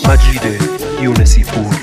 مجید یونسی پور.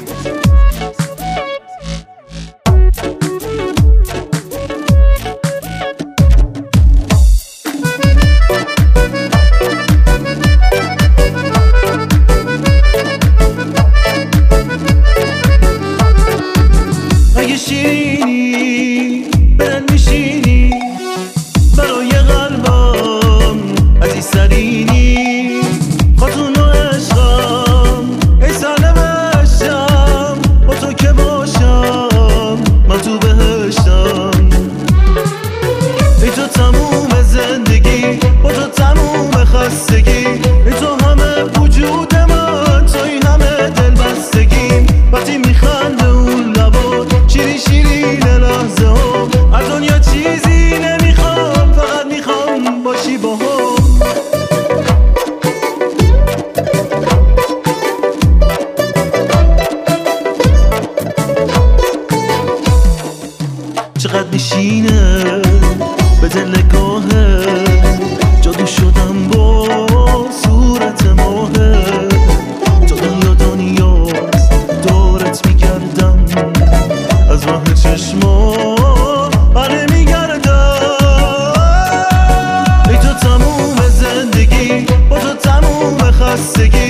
اگه شیرینی برن میشینی برای قلبم عزیز سرینی خاتون و عشقم ای سر بشم با تو که باشم من تو بهشتم ای تو تموم زندگی با تو تموم خستگی ای تو همه وجود من تو این همه دلبستگی وقتی میخنده اون لبات شیرین شیرین لحظه ها از دنیا چیزی نمیخوام فقط میخوام باشی با هم. چقدر میشینه به دل نگاهه جادو شدم با صورت ماهه تا دنیاست دورت میگردم از راه چشما بره میگردم ای تو تموم زندگی با تو تموم خستگی